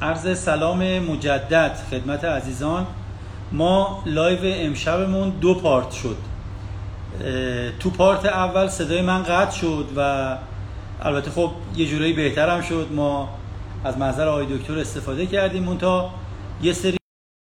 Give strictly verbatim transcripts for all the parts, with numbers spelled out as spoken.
عرض سلام مجدد خدمت عزیزان. ما لایو امشبمون دو پارت شد. تو پارت اول صدای من قطع شد و البته خب یه جورایی بهتر هم شد. ما از محضر آقای دکتر استفاده کردیم، منتها یه سری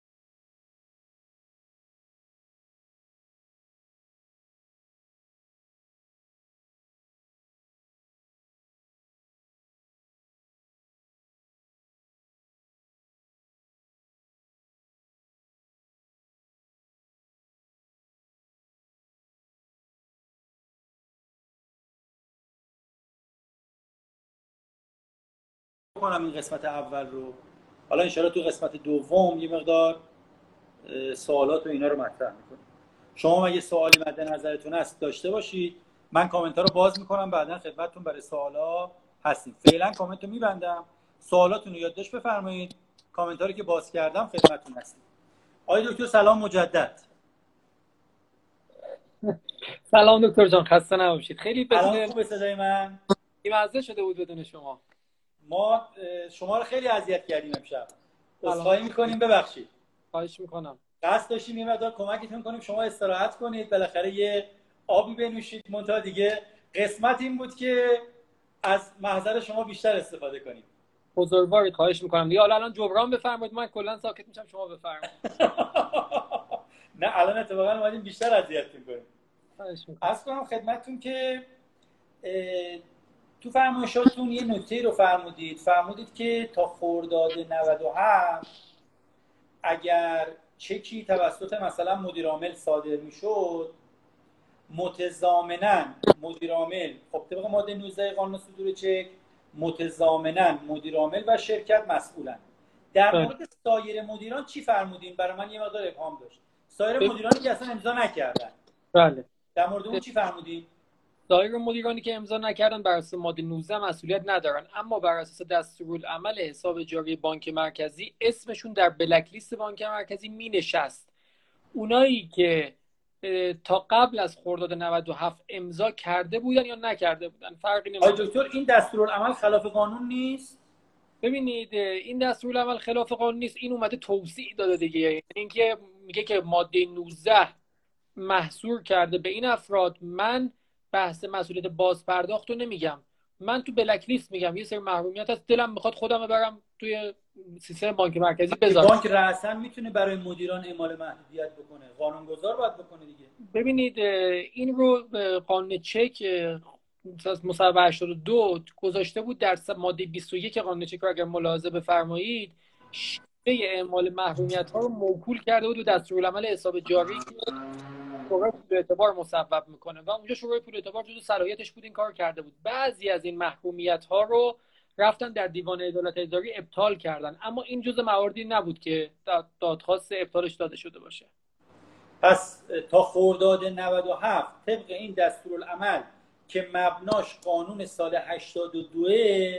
کنم این قسمت اول رو. حالا انشاءالله تو قسمت دوم یه مقدار سوالات و اینا رو مطرح میکنیم. شما اگه سوالی مد نظرتون هست داشته باشید، من کامنت ها رو باز میکنم، بعدا خدمتتون برای سوالا هستیم. فعلا کامنت رو میبندم، سوالاتون رو یادداشت بفرمایید، کامنت ها رو که باز کردم خدمتتون هستیم. آقای دکتر سلام مجدد. سلام دکتر جان، خسته نباشید. خیلی بدون خوبه صدای من؟ مزه شده بود بدون شما. ما شما رو خیلی اذیت کردیم امشب. عذرخواهی میکنیم، ببخشید. خواهش میکنم. قصد داشتیم یه مقدار کمکتون کنیم، شما استراحت کنید، بالاخره یه آبی بنوشید. منتها دیگه قسمت این بود که از محضر شما بیشتر استفاده کنیم. بزرگوارید، خواهش میکنم دیگه. حالا الان جبران بفرمایید، من کلا ساکت میشم، شما بفرمایید. نه الان اتفاقا اومدیم بیشتر اذیتتون کنیم. خواهش میکنم. عرض کنم خدمتتون که تو فرمایشاتون یه نکته رو فرمودید فرمودید که تا خرداد نود و هفت اگر چکی توسط مثلا مدیرعامل صادر میشد، متضامناً مدیرعامل، خب طبق ماده نوزده قانون صدور چک، متضامناً مدیرعامل و شرکت مسئولن. در مورد سایر مدیران چی فرمودین؟ برای من یه مقدار ابهام داشت. سایر مدیرانی که اصلا امضا نکردن، بله، در مورد اون چی فرمودین؟ سایر مدیرانی که امضا نکردن بر اساس ماده نوزده مسئولیت ندارن، اما بر اساس دستورالعمل حساب جاری بانک مرکزی اسمشون در بلک لیست بانک مرکزی می نشست. اونایی که تا قبل از خرداد نود و هفت امضا کرده بودن یا نکرده بودن فرقی نمیکنه. آقای دکتر این دستورالعمل خلاف قانون نیست؟ ببینید این دستورالعمل خلاف قانون نیست، این اومده توضیح داده دیگه. یعنی اینکه میگه که ماده نوزده محصور کرده به این افراد، من بحث مسئولیت بازپرداخت رو نمیگم، من تو بلک لیست میگم یه سری محرومیت هست، دلم میخواد خودم برم توی سیستم بانک مرکزی بذارم. بانک رأساً میتونه برای مدیران اعمال محدودیت بکنه، قانونگذار باید بکنه دیگه. ببینید این رو قانون چک مصوبه هشتاد و دو گذاشته بود در ماده بیست و یک قانون چک رو اگر ملاحظه بفرمایید، شیوه اعمال محرومیت ها رو موکول کرده بود به دستورالعمل حساب جاری که شورای پول اعتبار مصوب میکنه و اونجا شورای پول اعتبار جزو صلاحیتش بود این کار کرده بود. بعضی از این محرومیت ها رو رفتن در دیوان عدالت اداری ابطال کردن، اما این جزء مواردی نبود که دادخواست ابطالش داده شده باشه. پس تا خرداد نود و هفت طبق این دستورالعمل که مبناش قانون سال هشتاد و دو،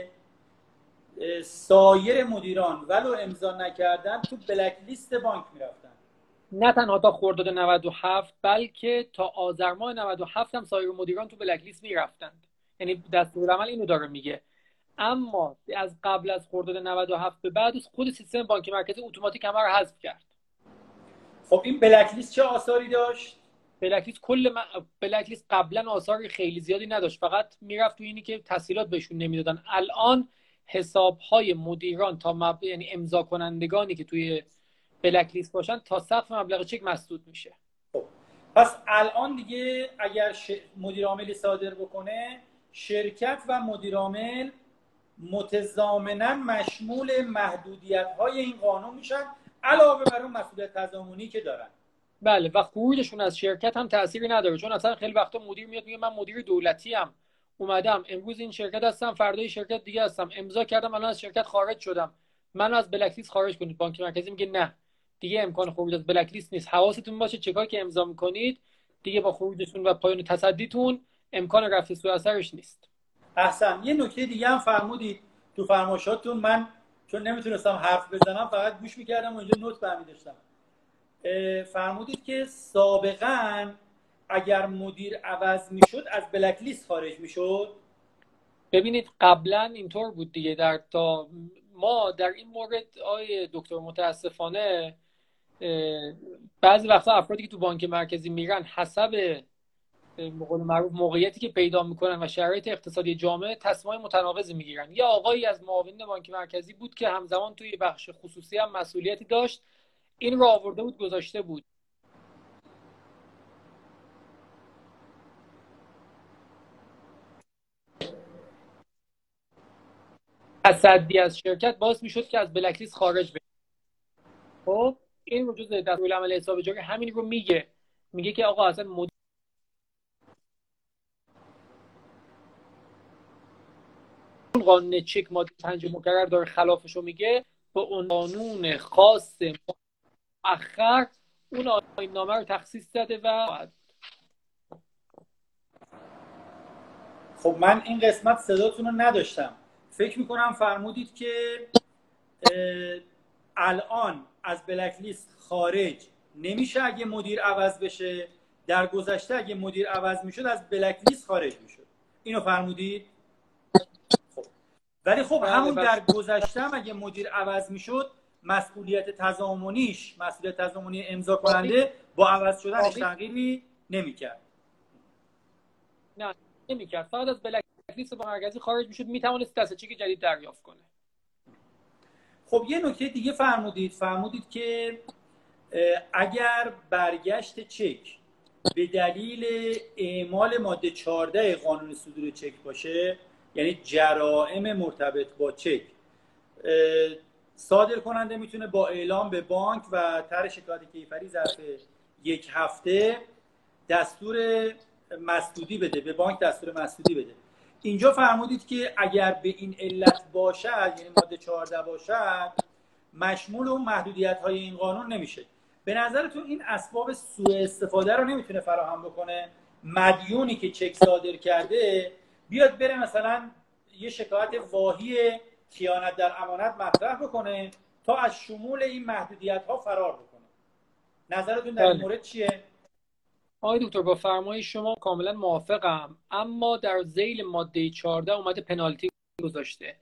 سایر مدیران ولو امضا نکردن تو بلک لیست بانک میرفتن. نه تنها تا خرداد نود و هفت بلکه تا آذر ماه نود و هفت هم سایر مدیران تو بلک لیست میرفتند. یعنی دستورالعمل اینو داره میگه. اما از قبل از خرداد نود و هفت به بعد خود سیستم بانک مرکزی اتوماتیک همه رو حذف کرد. خب این بلک لیست چه آثاری داشت؟ بلک لیست کل م... بلک لیست قبلا آثار خیلی زیادی نداشت، فقط میرفت تو اینی که تسهیلات بهشون نمیدادن. الان حساب‌های مدیران تا مب... یعنی امضا کنندگانی که توی بلک لیست باشن تا سقف مبلغ چک مسدود میشه. خب پس الان دیگه اگر ش... مدیر عاملی صادر بکنه، شرکت و مدیر عامل متضامناً مشمول محدودیت‌های این قانون میشن، علاوه بر اون مسئولیت تضامنی که دارن. بله، و خروجشون از شرکت هم تأثیری نداره، چون اصلا خیلی وقتا مدیر میاد میگه من مدیر دولتی ام، اومدم امروز این شرکت هستم، فردای شرکت دیگه هستم، امضا کردم الان از شرکت خارج شدم، منو از بلک لیست خارج کنید. بانک مرکزی میگه نه، دیگه امکان خروج از بلک لیست نیست، حواستون باشه چکایی که امضا میکنید دیگه با خروجشون و پایان تصدیتون امکان رفع سوء اثرش نیست. احسن. یه نکته دیگه هم فرمودید تو فرمایشاتون، من چون نمیتونستم حرف بزنم فقط گوش میکردم و اینجا نوت برمی داشتم. فرمودید که سابقاً اگر مدیر عوض میشد از بلک لیست خارج میشد. ببینید قبلا اینطور بود دیگه، در تا ما در این مورد آقای دکتر متاسفانه بعضی وقتا افرادی که تو بانک مرکزی میرن حسب به قول معروف موقعیتی که پیدا میکنن و شرایط اقتصادی جامعه تصمیمات متناقضی میگیرن. یا آقایی از معاونین بانک مرکزی بود که همزمان توی بخش خصوصی هم مسئولیتی داشت، این رو آورده بود گذاشته بود تصدی از شرکت باعث میشد که از بلک لیست خارج بشه. خب این رو جزء دستورالعمل حساب جاری همین رو میگه، میگه که آقا اصلا مدیر قانون چک ماده پنج مکرر داره خلافش رو میگه، به قانون خاص مؤخر اون آیین نامه رو تخصیص داده. و خب من این قسمت صداتون رو نداشتم، فکر میکنم فرمودید که الان از بلک لیست خارج نمیشه اگه مدیر عوض بشه، در گذشته اگه مدیر عوض میشد از بلک لیست خارج میشد، اینو فرمودید؟ خب ولی خب همون در گذشته هم اگه مدیر عوض میشد مسئولیت تضامنیش، مسئولیت تضامنی امضا کننده با عوض شدنش تغییری نمیکرد. نه نمیکرد، فقط از بلک لیست با مرکزی خارج میشد، میتوانست دسته چک جدید دریافت کنه. خب یه نکته دیگه فرمودید، فرمودید که اگر برگشت چک به دلیل اعمال ماده چهارده قانون صدور چک باشه، یعنی جرائم مرتبط با چک، صادر کننده میتونه با اعلام به بانک و طرح شکایت کیفری ظرف یک هفته دستور مسدودی بده، به بانک دستور مسدودی بده. اینجا فرمودید که اگر به این علت باشد، یعنی ماده چهارده باشد، مشمول اون محدودیت های این قانون نمیشه. به نظرتون این اسباب سوء استفاده رو نمیتونه فراهم بکنه؟ مدیونی که چک صادر کرده بیاد بره مثلا یه شکایت واهی خیانت در امانت مطرح بکنه تا از شمول این محدودیت ها فرار بکنه. نظرتون در این مورد چیه؟ آقای دکتر با فرمایش شما کاملا موافقم، اما در ذیل ماده چهارده اومده پنالتی گذاشته.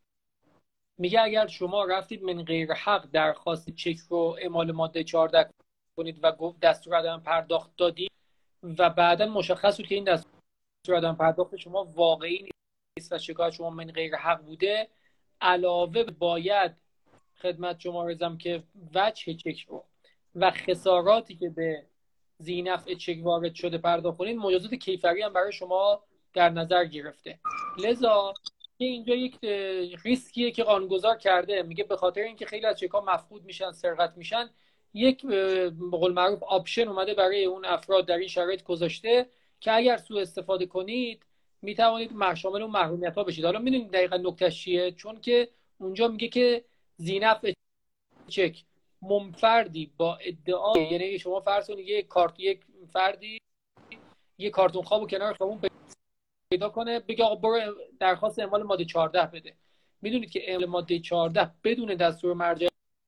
میگه اگر شما رفتید من غیر حق درخواست چک رو اعمال ماده چهارده کنید و گفت دستور عدم پرداخت دادید و بعدا مشخص بود که این دستور عدم پرداخت شما واقعی نیست و شکایت شما من غیر حق بوده، علاوه باید خدمت شما رزم که وجه چک رو و خساراتی که به ذینفع چک وارد شده پرداخت کنید، مجازات کیفری هم برای شما در نظر گرفته. لذا اینجا یک ریسکیه که قانونگذار کرده، میگه به خاطر اینکه خیلی از چک‌ها مفقود میشن، سرقت میشن، یک به قول معروف آپشن اومده برای اون افراد در این شرایط گذاشته که اگر سوء استفاده کنید میتوانید شامل اون محرومیت ها بشید. حالا میدونید دقیقاً نکتهش چیه؟ چون که اونجا میگه که ذینفع چک منفردی با ادعا، یعنی شما فرض کنید یک کارت یک فردی یک کارتون خوابو کنار خیابون پیدا کنه بگه آقا برو درخواست اعمال ماده چهارده بده. میدونید که اعمال ماده چهارده بدون دستور مرجع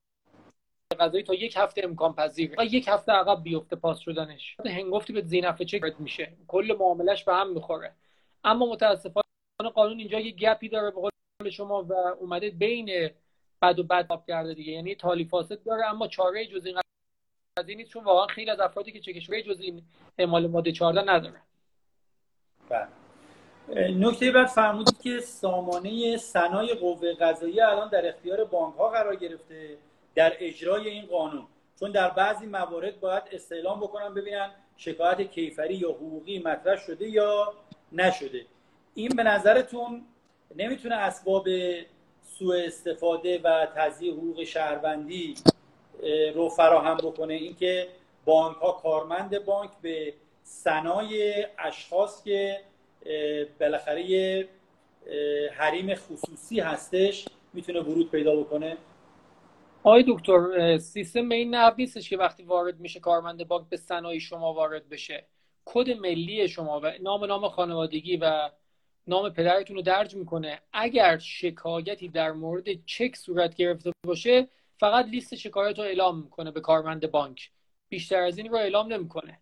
قضایی تا یک هفته امکان پذیره و یک هفته عقب بیفته پاس شدنش، هنگفتی به ذینفع چک وارد میشه، کل معاملش به هم میخوره. اما متاسفانه قانون اینجا یه گپی داره به قول شما و اومده بین بد و بد تاب کرده دیگه، یعنی تالی فاسد داره، اما چاره جز این قضیه نیست، چون واقعا خیلی از افرادی که چکش جز این اعمال ماده چهارده نداره. بله. نکته بعد فرمودید که سامانه ثنای قوه قضاییه الان در اختیار بانک ها قرار گرفته در اجرای این قانون، چون در بعضی موارد باید استعلام بکنن ببینن شکایت کیفری یا حقوقی مطرح شده یا نشده. این به نظرتون نمیتونه اسباب سوء استفاده و تضییع حقوق شهروندی رو فراهم بکنه؟ اینکه بانک ها، کارمند بانک به ثنای اشخاص که بالاخره یه حریم خصوصی هستش میتونه ورود پیدا بکنه؟ آقای دکتر سیستم به این نحو نیستش که وقتی وارد میشه کارمند بانک به ثنای شما وارد بشه، کد ملی شما و نام نام خانوادگی و نام پدرتون رو درج میکنه. اگر شکایتی در مورد چک صورت گرفته باشه فقط لیست شکایت رو اعلام میکنه به کارمند بانک، بیشتر از این رو اعلام نمیکنه.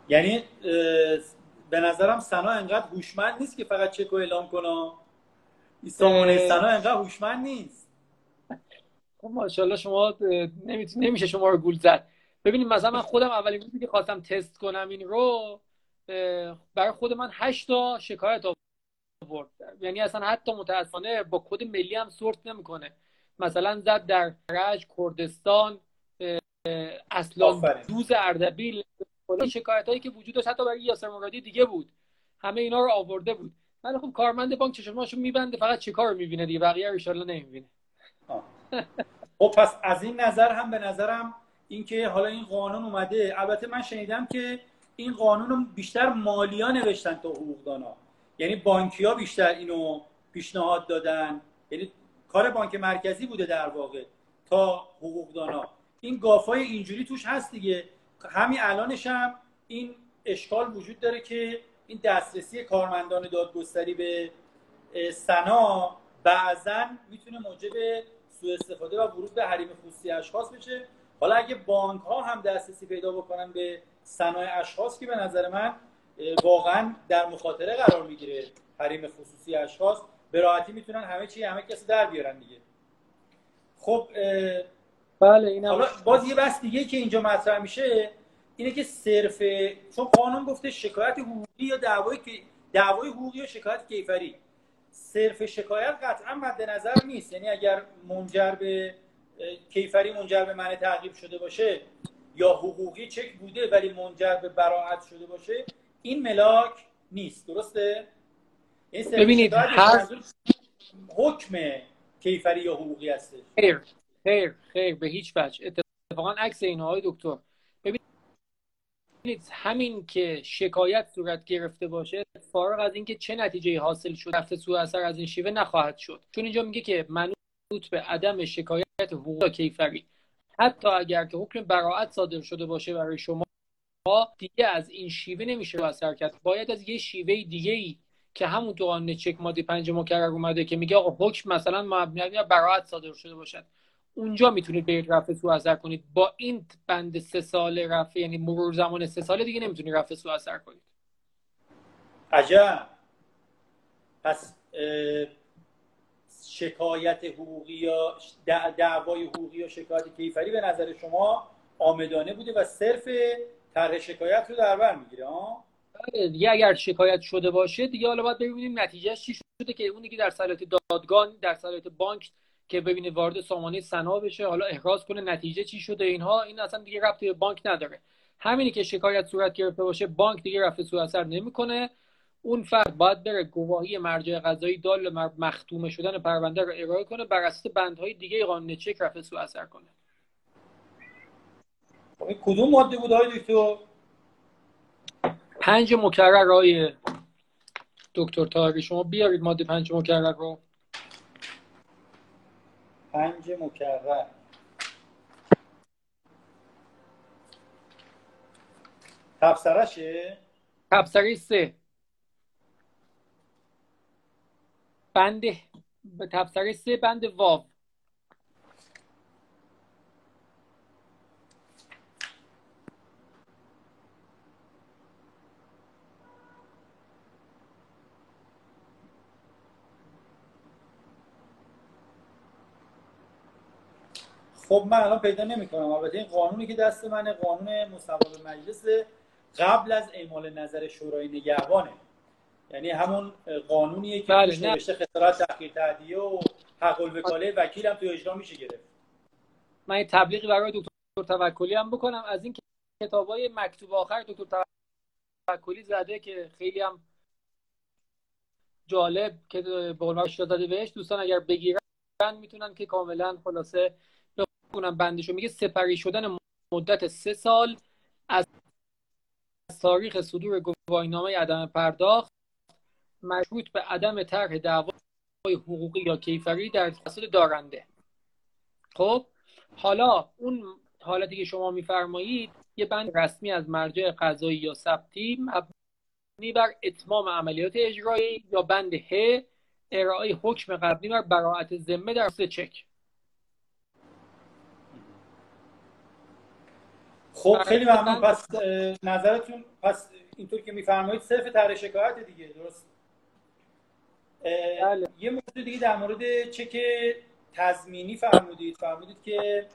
یعنی به نظرم ثنا انقدر هوشمند نیست که فقط چک رو اعلام کنه. این سامانه سنا انقدر هوشمند نیست. خب ماشاءالله شما نمیشه شما رو گول زد. ببینید مثلا من خودم اولین روزی که خواستم تست کنم این رو، برای خود من هشت تا شکایت آورد. یعنی اصلا حتی متاسفانه با کد ملی هم سورت نمیکنه. مثلا زد در کرج، کردستان، اصلا دوز اردبیل، این شکایت هایی که وجود داشت حتی برای یاسر مرادی دیگه بود، همه اینا رو آورده بود. ولی خب کارمند بانک چشماشو میبنده، فقط چیکار رو میبینه دیگه، بقیه رو ان شاء الله نمیبینه. خب پس از این نظر هم به نظرم اینکه حالا این قانون اومده، البته من شنیدم که این قانون رو بیشتر مالیا نوشتن تا حقوقدانا، یعنی بانکیا بیشتر اینو پیشنهاد دادن، یعنی کار بانک مرکزی بوده در واقع تا حقوقدانا. این گافای اینجوری توش هست دیگه. همین الانش هم این اشکال وجود داره که این دسترسی کارمندان دادگستری به سنا بعضاً میتونه موجب سوء استفاده و ورود به حریم خصوصی اشخاص بشه. حالا اگه بانک ها هم دسترسی پیدا بکنن به سنای اشخاص، که به نظر من واقعا در مخاطره قرار میگیره حریم خصوصی اشخاص، به راحتی میتونن همه چی همه کسی در بیارن دیگه. خب بله اینم حالا باز یه بحث دیگه که اینجا مطرح میشه اینه که صرف، چون قانون گفته شکایت حقوقی یا دعوای دعوای حقوقی یا شکایت کیفری، صرف شکایت قطعا مد نظر نیست. یعنی اگر منجر به کیفری منجر به منع تعقیب شده باشه یا حقوقی چک بوده ولی منجر به براءت شده باشه، این ملاک نیست. درسته؟ این ببینید هر حکم کیفری یا حقوقی هستش. خیر خیر خیر به هیچ وجه. اتفاقا عکس اینها های دکتر. ببینید همین که شکایت صورت گرفته باشه، فارغ از اینکه چه نتیجه حاصل شد، رفع سوء اثر از این شیوه نخواهد شد. چون اینجا میگه که منوط به عدم شکایت حقوق کیفری، حتی اگر که حکم براءت صادر شده باشه برای شما، دیگه از این شیوه نمیشه اثر کرد. باید از یه شیوه دیگه ای که همون تو قانون چک ماده پنج مکرر اومده که میگه آقا حکم مثلا مبنی بر براءت صادر شده باشد، اونجا میتونید برید رفع سوء اثر کنید. با این بند سه ساله رفع، یعنی مرور زمان سه ساله، دیگه نمیتونید رفع سوء اثر کنید. عجب. پس شکایت حقوقی یا دعوای حقوقی یا شکایت کیفری به نظر شما عامدانه بوده و صرف طرح شکایت رو در بر میگیره؟ ها دیگه اگر شکایت شده باشه دیگه حالا باید ببینیم نتیجهش چی شده، که اونی که در صلاحیت دادگاه، در صلاحیت بانک که ببینه وارد سامانه سنا بشه، حالا احراز کنه نتیجه چی شده، اینها این اصلا دیگه ربطی به بانک نداره. همینی که شکایت صورت گرفته باشه، بانک دیگه رفع سوء اثر نمیکنه. اون فرد باید بره گواهی مرجع قضایی دال بر مختوم شدن پرونده رو ارائه کنه، بر اساس بندهای دیگه قانون چک رفع سوء اثر کنه. خب کدوم ماده بود های دکتر؟ پنج مکرر های دکتر طاهری، شما بیارید ماده پنج مکرر رو. پنج مکرر تبصره‌شه؟ تبصره سه بند تبصره سه بند واو. خب من الان پیدا نمی‌کنم. البته این قانونی که دست منه قانون مصوب مجلس قبل از اعمال نظر شورای نگهبانه، یعنی همون قانونیه که توش نوشته خسارت تأخیر تأدیه و حق الوکاله وکیل هم تو اجرا میشه گرفت. من یه تبلیغی برای دکتر توکلی هم بکنم از این کتابای مکتوب آخر دکتر توکلی زده که خیلی هم جالب، که به قول معروف داده بهش. دوستان اگر بگیرن میتونن که کاملا خلاصه بخونن بندشو. میگه سپری شدن مدت سه سال از تاریخ صدور گواهینامه عدم پرداخت مشروط به عدم طرح دعوای حقوقی یا کیفری در توسط دارنده. خب حالا اون حالتی که شما میفرمایید یه بند رسمی از مرجع قضایی یا ثبتی مبنی بر اتمام عملیات اجرایی، یا بند ه ارائه حکم قبلی بر براءت ذمه در صورت چک. خب خیلی ممنون. پس نظرتون پس اینطور که میفرمایید صرف طرح شکایت دیگه، درست؟ بله. یه موضوع دیگه در مورد چک تضمینی فرمودید فرمودید که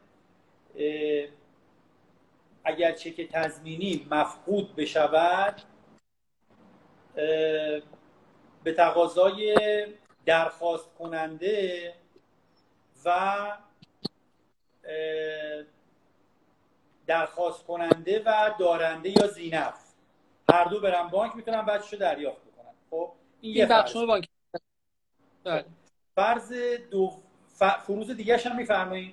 اگر چک تضمینی مفقود بشود به تقاضای درخواست کننده و درخواست کننده و دارنده یا ذینفع هر دو برن بانک میتونن بچه‌شو دریافت بکنن. خب این یه بخش بانک. بله. فرض دو ف... فروض دیگه هم میفرمایید،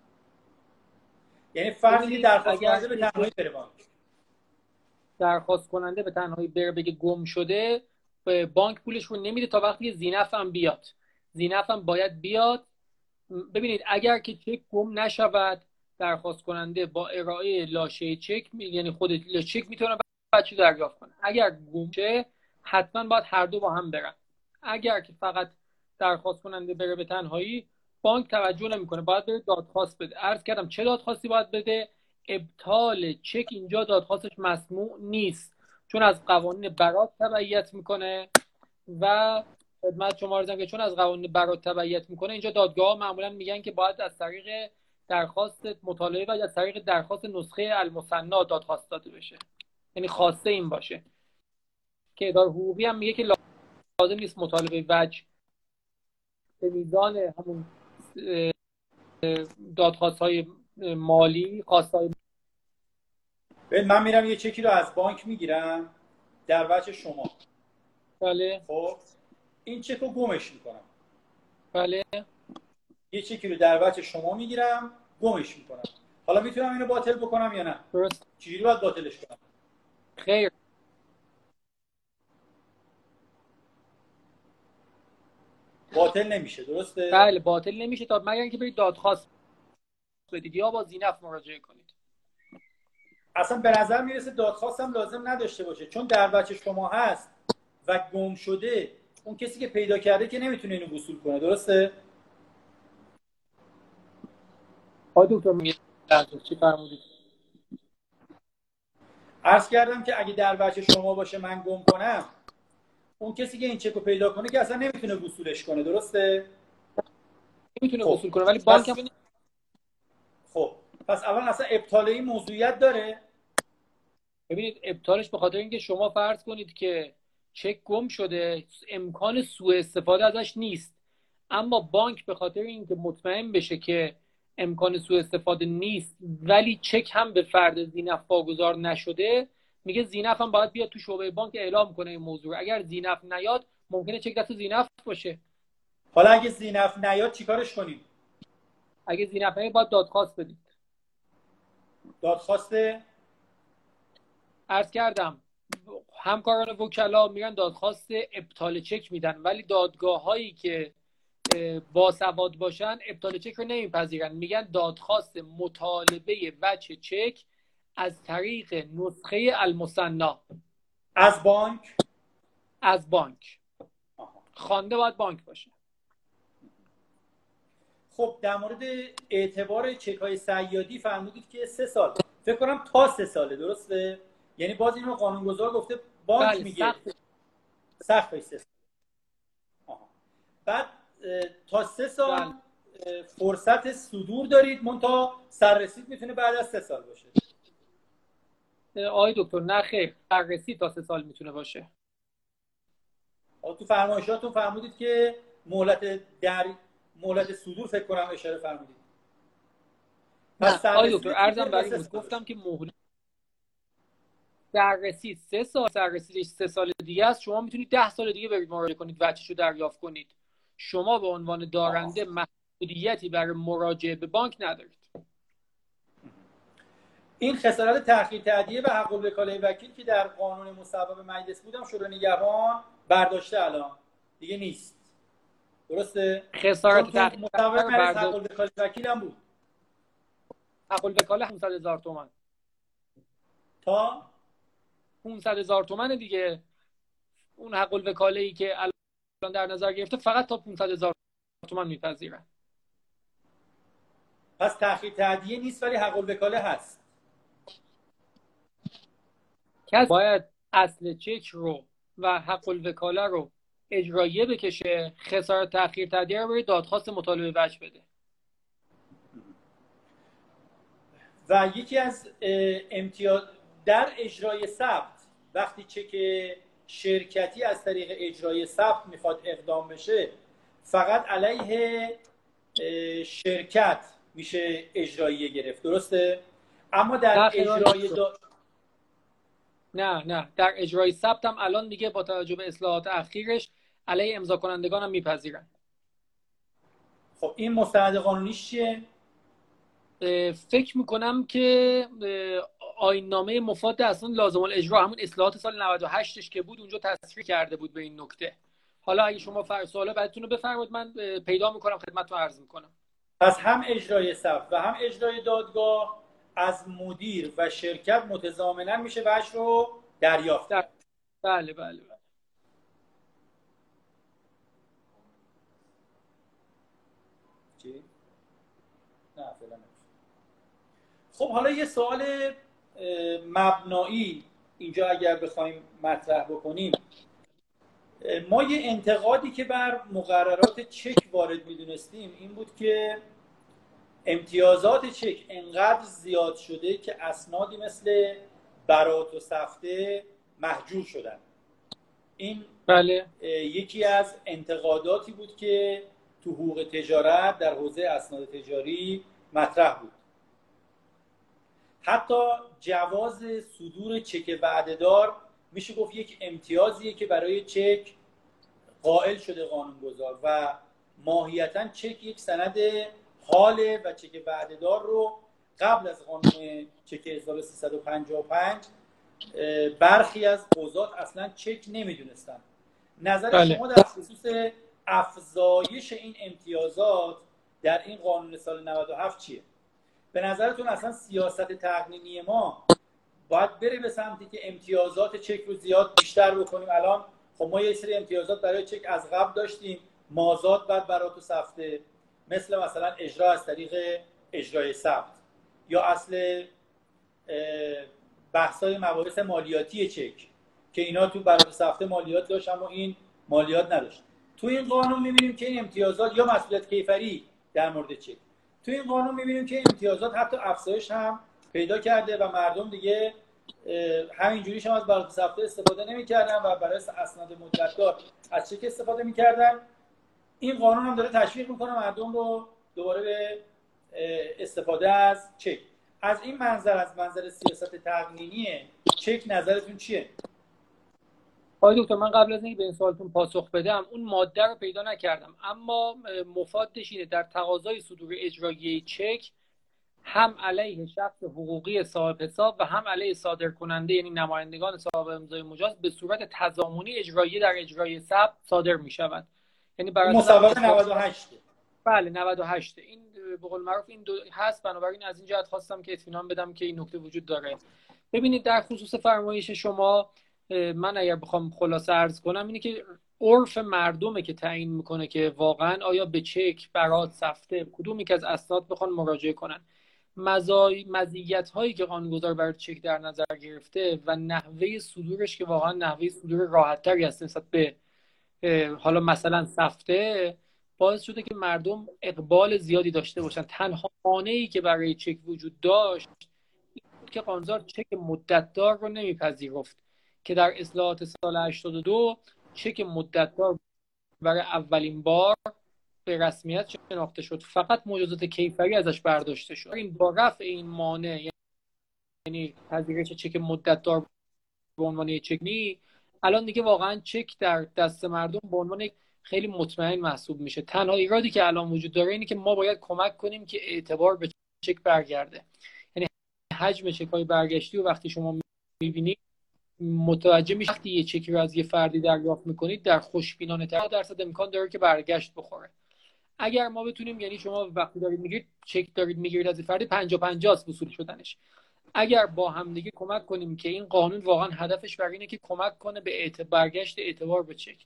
یعنی فرضی که درخواست کننده به تنهایی بره بانک، درخواست کننده به تنهایی بره بگه گم شده، بانک پولش رو نمیده تا وقتی ذینفع هم بیاد. ذینفع هم باید بیاد. ببینید اگر که چک گم نشود، درخواست کننده با ارائه لاشه چک، یعنی خود چک میتونه بچه دریافت کنه. اگر گم شه حتما باید هر دو با هم برن. اگر که فقط درخواست کننده بره به تنهایی، بانک توجه نمیکنه، باید بره دادخواست بده. عرض کردم چه دادخواستی باید بده؟ ابطال چک اینجا دادخواستش مسموع نیست، چون از قوانین برات تبعیت میکنه و خدمت شما عرضم که چون از قوانین برات تبعیت میکنه، اینجا دادگاه معمولا میگن که باید از طریق درخواست مطالبه و از طریق درخواست نسخه المثنا دادخواست داده بشه، یعنی خواسته این باشه. که اداره حقوقی هم میگه که لازم نیست مطالبه وجه به میزان همون دادخواست های مالی خواسته های. من میرم یه چکی رو از بانک میگیرم در وجه شما. بله. خب این چک رو گمش میکنم. بله. یه چکی رو در وجه شما میگیرم گمش میکنم. حالا میتونم اینو باطل بکنم یا نه؟ درست. چجوری باید باطلش کنم؟ خیر. باطل نمیشه، درسته؟ بله باطل نمیشه تا مگر اینکه برید دادخواست بدید یا با ذینفع مراجعه کنید. اصلا به نظر میرسه دادخواست هم لازم نداشته باشه، چون در بچه شما هست و گم شده، اون کسی که پیدا کرده که نمیتونه اینو وصول کنه، درسته؟ آقای دکتر میگه چی فرمودید؟ عرض کردم که اگه در بچه شما باشه من گم کنم، اون کسی که این چک رو پیدا کنه که اصلا نمیتونه وصولش کنه، درسته؟ نمیتونه خب. وصول کنه ولی بانک هم. خب پس اول اصلا ابطال این موضوعیت داره؟ ببینید ابطالش به خاطر اینکه شما فرض کنید که چک گم شده، امکان سوء استفاده ازش نیست، اما بانک به خاطر اینکه مطمئن بشه که امکان سوء استفاده نیست ولی چک هم به فرد ذینفع واگذار نشده، میگه ذینفع هم باید بیاد تو شعبه بانک اعلام کنه این موضوع. اگر ذینفع نیاد ممکنه چک دست ذینفع باشه. حالا اگه ذینفع نیاد چیکارش کنیم؟ اگه ذینفع نیاد باید دادخواست بدید. دادخواست عرض کردم همکاران وکلا میرن دادخواست ابطال چک میدن، ولی دادگاه هایی که باسواد باشن ابطال چک رو نمیپذیرن، میگن دادخواست مطالبه وجه چک از طریق نسخه المثنا از بانک. از بانک خوانده باید بانک باشه. خب در مورد اعتبار چک های صیادی فرمودید که سه سال، فکر کنم تا سه ساله، درسته؟ یعنی باز اینو قانونگذار گفته بانک بله، میگه سخت سه سال. آها. بعد تا سه سال بله. فرصت صدور دارید، منتها سررسید میتونه بعد از سه سال باشه. آقای دکتر نه خیر، سررسید تا سه سال میتونه باشه. تو فرمایشاتون فرمودید که مهلت در مهلت صدور فکر کنم اشاره فرمودید. پس آقای دکتر عرضم برای این گفتم که مهلت سررسید سه سال، سررسیدش سه سال دیگه است، شما میتونید ده سال دیگه برید مراجعه کنید وجهشو دریافت کنید. شما به عنوان دارنده محدودیتی برای مراجعه به بانک ندارید. این خسارت تأخیر تأدیه و حق الوکاله وکیل که در قانون مصوب مجلس بودم شورای نگهبان برداشته، الان دیگه نیست، درسته؟ خسارت تأخیر مصوب مجلس حق الوکاله وکیل هم بود. حق الوکاله پانصد هزار تومان تا پانصد هزار تومان دیگه. اون حق الوکاله ای که الان در نظر گرفته فقط تا پانصد هزار تومان میپذیرن. پس تأخیر تأدیه نیست ولی حق الوکاله هست. کسی باید اصل چک رو و حق الوکاله رو اجراییه بکشه، خسارت تأخیر تادیه رو بره دادخواست مطالبه وجه بده. و یکی از امتیاز در اجرای ثبت، وقتی چک شرکتی از طریق اجرای ثبت میخواد اقدام بشه، فقط علیه شرکت میشه اجراییه گرفت، درسته؟ اما در اجرای دا... نه نه در اجرای ثبت هم الان دیگه با توجه به اصلاحات اخیرش علیه امضا کنندگان هم میپذیرن. خب این مستند قانونیش چیه؟ فکر میکنم که آیین‌نامه مفاد اصلا لازم الاجرا، همون اصلاحات سال نود و هشتش که بود اونجا تصریح کرده بود به این نکته. حالا اگه شما فر سوالا بعدتون رو بفرمایید، من پیدا میکنم خدمتتون عرض میکنم. پس هم اجرای ثبت و هم اجرای دادگاه از مدیر و شرکت متضامنا میشه وجه رو دریافت کرد. بله بله بله. چی؟ نه فعلا. خب حالا یه سوال مبنایی اینجا اگر بخوایم مطرح بکنیم، ما یه انتقادی که بر مقررات چک وارد میدونستیم این بود که امتیازات چک انقدر زیاد شده که اسنادی مثل برات و سفته محجور شدن. این بله. یکی از انتقاداتی بود که تو حقوق تجارت در حوزه اسناد تجاری مطرح بود. حتی جواز صدور چک وعده‌دار میشه گفت یک امتیازیه که برای چک قائل شده قانونگذار و ماهیتاً چک یک سند حاله و چک وعده‌دار رو قبل از قانون چک هزار و سیصد و پنجاه و پنج برخی از قضات اصلا چک نمیدونستن. نظر بله. شما در خصوص افزایش این امتیازات در این قانون سال نود و هفت چیه؟ به نظرتون اصلا سیاست تقنینی ما باید بره به سمتی که امتیازات چک رو زیاد بیشتر بکنیم؟ الان خب ما یه سری امتیازات برای چک از قبل داشتیم، مازاد بعد برات و سفته، مثل مثلا اجرا از طریق اجرای ثبت یا اصل بحث‌های مباحث مالیاتی چک که اینا تو برات و سفته مالیات داشت اما این مالیات نداشت. تو این قانون می‌بینیم که این امتیازات یا مسئولیت کیفری در مورد چک، تو این قانون می‌بینیم که امتیازات حتی افزایش هم پیدا کرده و مردم دیگه همینجوریش هم از برات و سفته استفاده نمی‌کردن و برای اسناد مدت‌دار از چک استفاده می‌کردن. این قانون هم داره تشویق می‌کنه مردم رو دوباره به استفاده از چک. از این منظر، از منظر سیاست تقنینی چک نظرتون چیه؟ آقای دکتر، من قبل از اینکه به این سوالتون پاسخ بدم اون ماده رو پیدا نکردم، اما مفادش اینه در تقاضای صدور اجرایی چک هم علیه شخص حقوقی صاحب حساب و هم علیه صادر کننده یعنی نمایندگان صاحب امضای مجاز به صورت تضامنی اجرایی در اجرای ثبت صادر می شود. یعنی برای مسابقه نود و هشت. بله نود و هشت این به قول معروف این دو هست. بنابراین از این جهت خواستم که اطمینان بدم که این نکته وجود داره. ببینید در خصوص فرمایش شما، من اگر بخوام خلاصه عرض کنم اینه که عرف مردمه که تعیین میکنه که واقعا آیا به چک، برات، سفته کدومی که از اسناد بخوان مراجعه کنن. مزای مزیت هایی که قانونگذار برای چک در نظر گرفته و نحوه صدورش که واقعا نحوه صدور راحت تری است نسبت به حالا مثلا سفته، باعث شده که مردم اقبال زیادی داشته باشن. تنها مانعی که برای چک وجود داشت که قانونگذار چک مدتدار رو نمیپذیرفت که در اصلاحات سال هشتاد و دو چک مدتدار برای اولین بار به رسمیت شناخته شد، فقط مجازات کیفری ازش برداشته شد. این با رفع این مانع، یعنی پذیرش چک مدتدار به عنوان چک نی، الان دیگه واقعا چک در دست مردم به عنوان خیلی مطمئن محسوب میشه. تنها ایرادی که الان وجود داره اینه که ما باید کمک کنیم که اعتبار به چک برگرده. یعنی حجم چک‌های برگشتی و وقتی شما می‌بینید متوجه میشید وقتی یه چکی رو از یه فردی دریافت میکنید در خوشبینانه تر درصد امکان داره که برگشت بخوره. اگر ما بتونیم، یعنی شما وقتی دارید میگیرید چک دارید میگیرید از فردی پنجاه پنجاه است وصول شدنش، اگر با هم دیگه کمک کنیم که این قانون واقعا هدفش بر اینه که کمک کنه به اعتبار برگشت اعتبار به چک،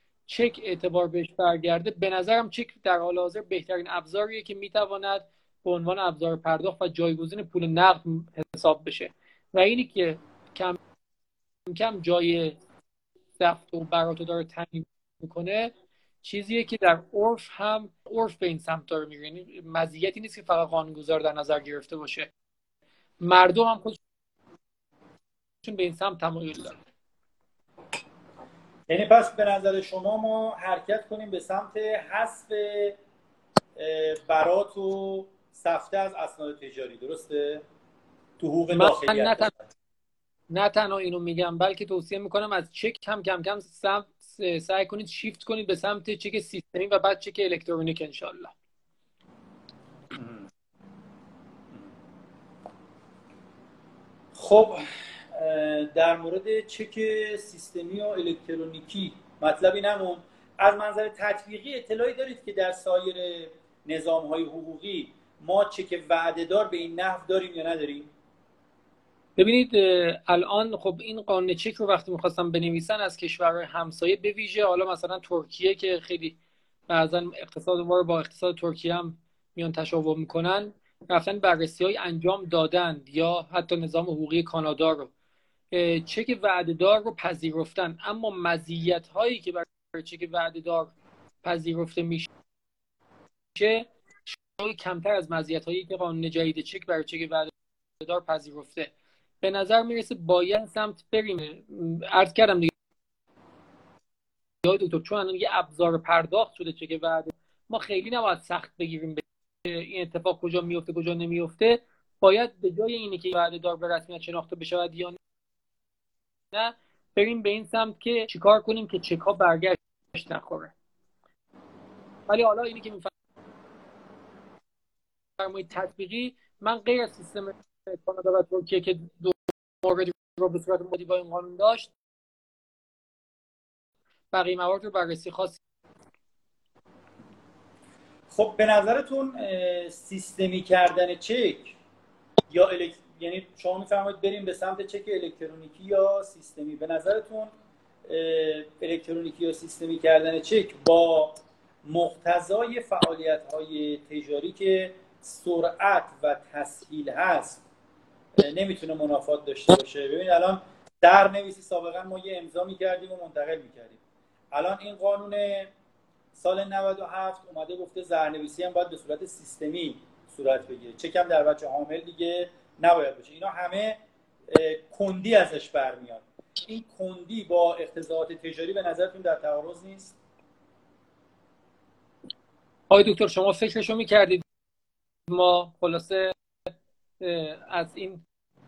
چک اعتبار بهش برگرده، به نظرم چک در حال حاضر بهترین ابزاریه که میتواند به عنوان ابزار پرداخت و جایگزین پول نقد حساب بشه و اینی که کم کم جای ثبت و براتو داره تعیین میکنه چیزیه که در عرف هم عرف به این سمت داره میره. یعنی مزیتی نیست که فقط قانونگذار در نظر گرفته باشه، مردم هم خودشون به این سمت تمایل دارن. یعنی پس به نظر شما ما حرکت کنیم به سمت حذف برات و سفته از اسناد تجاری، درسته؟ تو حقوق داخلی من نه, نه تنها اینو میگم بلکه توصیه میکنم از چک هم کم کم سعی کنید شیفت کنید به سمت چک سیستمی و بعد چک الکترونیک انشالله. خب در مورد چک سیستمی و الکترونیکی مطلبی نمون. از منظر تطبیقی اطلاعی دارید که در سایر نظام‌های حقوقی ما چک وعده دار به این نحو داریم یا نداریم؟ ببینید الان خب این قانون چک رو وقتی می‌خواستم بنویسن از کشورهای همسایه به ویژه حالا مثلا ترکیه که خیلی بعضا اقتصاد ما رو با اقتصاد ترکیه هم میان تشابه میکنن، رفتن بررسی‌های انجام دادند یا حتی نظام حقوقی کانادا رو چک وعده دار رو پذیرفتن، اما مزیت‌هایی که برای چک وعده دار پذیرفته میشه کمتر از مزیت‌هایی که قانون جدید چک برای چک وعده دار پذیرفته. به نظر میرسه باید سمت بریم. عرض کردم دیگه دکتر چون الان یه ابزار پرداخت شده چک وعده، ما خیلی نباید سخت بگیریم به این اتفاق کجا میفته کجا نمیفته. باید به جای اینی که وعده دار به رسمیت شناخته بشه یا نه بریم به این سمت که چیکار کنیم که چک ها برگشت نخوره. ولی حالا اینی که میفرمایید تطبیقی، من غیر از سیستم کانادا و ترکیه که دو موردی رو به صورت مدی با این قانون داشت، بقیه موارد رو بررسی خاصی. خب به نظرتون سیستمی کردن چک یا الک... یعنی شما میفرمایید بریم به سمت چک الکترونیکی یا سیستمی، به نظرتون الکترونیکی یا سیستمی کردن چک با مقتضای فعالیت‌های تجاری که سرعت و تسهیل هست نمیتونه منافات داشته باشه؟ ببین الان در نویسی سابقا ما یه امضا میکردیم و منتقل میکردیم، الان این قانون سال نود و هفت اومده گفته زرنویسی هم باید به صورت سیستمی صورت بگیره، چک هم در بچه حامل دیگه نباید باشه. اینا همه کندی ازش برمیاد. این کندی با اقتضاعات تجاری به نظرتون در تعارض نیست؟ آقای دکتر شما فکرشو میکردید ما خلاصه از این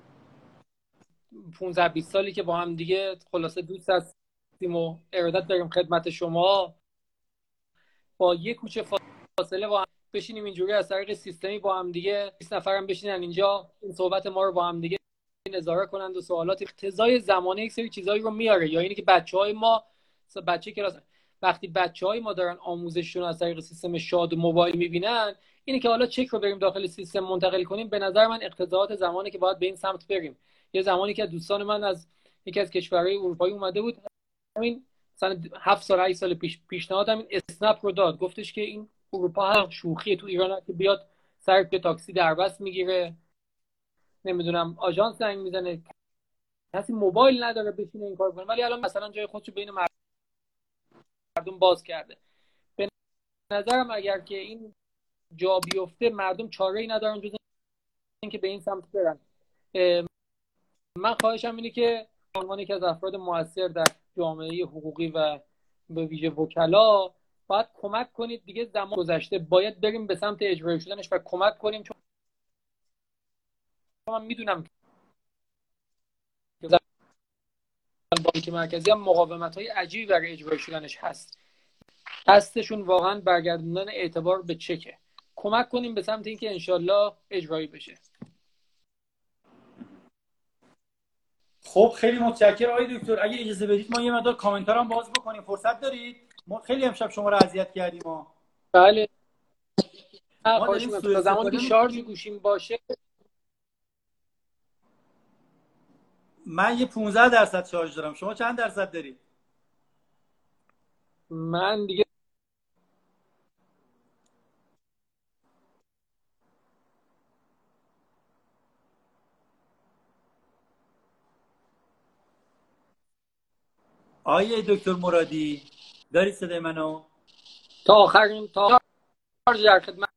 پانزده بیست سالی که با هم دیگه خلاصه دوست هستیم و ارادت داریم خدمت شما، با یک کوچه فاصله با هم بشینیم اینجوری از طریق سیستمی با هم دیگه بیست نفرم بشینن اینجا این صحبت ما رو با هم دیگه نظاره کنند و سوالات اقتضای زمانه یک سری چیزایی رو میاره، یا اینی که بچهای ما بچه کلاس وقتی بچهای ما دارن آموزششون از طریق سیستم شاد و موبایل میبینن، اینی که حالا چک رو بریم داخل سیستم منتقل کنیم، به نظر من اقتضاعات زمانه که باید به این سمت بریم. یه زمانی که دوستان من از یکی از کشورهای اروپایی اومده بود، همین مثلا هفت سال هشت سال پیش پیشنهاد همین اسنپ رو داد، گفتش که این اروپا هم شوخی تو ایران که بیاد سر به تاکسی دربست میگیره، نمیدونم آژانس زنگ میزنه، کسی موبایل نداره بشینه این کار کنه، ولی الان مثلا جای خودشو بین مردم باز کرده. به نظرم اگر که این جا بیفته مردم چاره‌ای ندارن جز اینکه به این سمت برن. من خواهشم اینه که به عنوان یکی از افراد مؤثر در جامعه حقوقی و به ویژه وکلا باید کمک کنید دیگه، زمان گذشته، باید بریم به سمت اجرایی شدنش و کمک کنیم، چون من میدونم که بانک مرکزی هم مقاومت‌های عجیبی برای اجرایی شدنش هست، قصدشون واقعا برگردوندن اعتبار به چکه. کمک کنیم به سمت اینکه انشالله اجرایی بشه. خب خیلی متشکرم آقای دکتر. اگه اجازه بدید ما یه مقدار کامنت ها هم باز بکنیم، فرصت دارید؟ ما خیلی امشب شما رو اذیت کردیم ما. بله. ما داریم تا زمانی که شارژ گوشیم باشه من یه پانزده درصد شارژ دارم، شما چند درصد دارید؟ من دیگه آقای دکتر مرادی دارید صدای منو؟ تا آخرین تا آخر در خدمت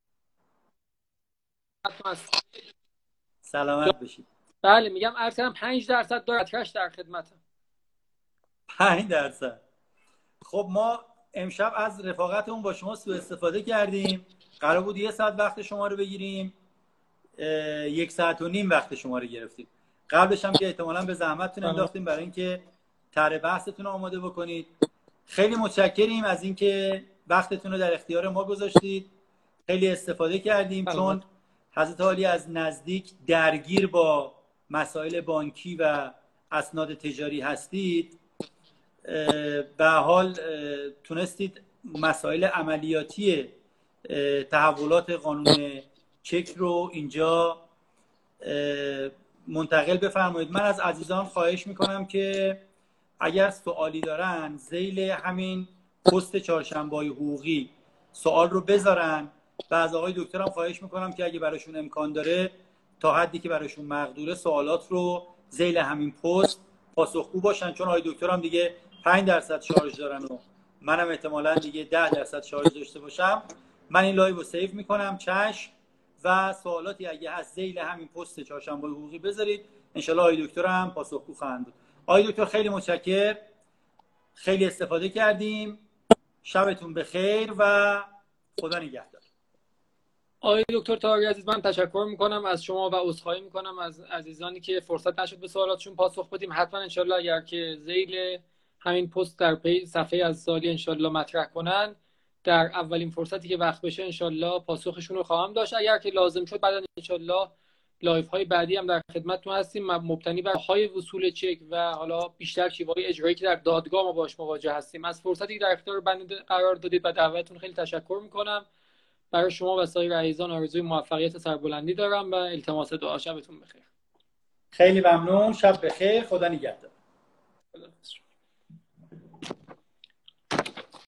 هستم. سلامت بشید. بله میگم عرض کردم پنج درصد دارترش در خدمتم. پنج درصد. خب ما امشب از رفاقتمون با شما سوء استفاده کردیم. قرار بود یه ساعت وقت شما رو بگیریم، یک ساعت و نیم وقت شما رو گرفتیم. قبلش هم که احتمالاً به زحمتتون انداختیم برای اینکه طرح بحثتون رو آماده بکنید. خیلی متشکریم از اینکه وقتتون رو در اختیار ما گذاشتید. خیلی استفاده کردیم چون حضرت عالی از نزدیک درگیر با مسائل بانکی و اسناد تجاری هستید. به حال تونستید مسائل عملیاتی تحولات قانون چک رو اینجا منتقل بفرمایید. من از عزیزان خواهش میکنم که اگر سوالی دارن ذیل همین پست چهارشنبه‌های حقوقی سوال رو بذارن و از آقای دکترم خواهش میکنم که اگه براشون امکان داره تا حدی که براشون مقدوره سوالات رو ذیل همین پست پاسخگو باشن، چون آقای دکترم دیگه پنج درصد شارژ دارن و منم احتمالاً دیگه ده درصد شارژ داشته باشم. من این لایو رو سیو میکنم، چشم، و سوالاتی اگه هست ذیل همین پست چهارشنبه حقوقی بذارید، انشالله آقای دکترم پاسخگو خواهند بود. آقای دکتر خیلی متشکرم، خیلی استفاده کردیم. شبتون بخیر و خدا نگهدار. آقای دکتر طاهری عزیز، من تشکر میکنم از شما و عذرخواهی میکنم از عزیزانی که فرصت نشد به سوالاتشون پاسخ بدیم. حتما انشالله اگر که ذیل همین پست در پیج صفحه از سالی انشالله مطرح کنن، در اولین فرصتی که وقت بشه انشالله پاسخشون رو خواهم داشت. اگر که لازم شد بعدا انشالله لایف های بعدی هم در خدمتتون هستیم، مبتنی بر های وصول چک و حالا بیشتر شیوه‌های اجرایی که در دادگاه ما باهاش مواجه هستیم. از فرصتی که در اختیار بنده قرار دادید و دعوتتون خیلی تشکر میکنم. برای شما و سایر عزیزان آرزوی موفقیت سربلندی دارم و التماس دعا. شبتون بخیر. خیلی ممنون، شب بخیر، خدا نگهدار.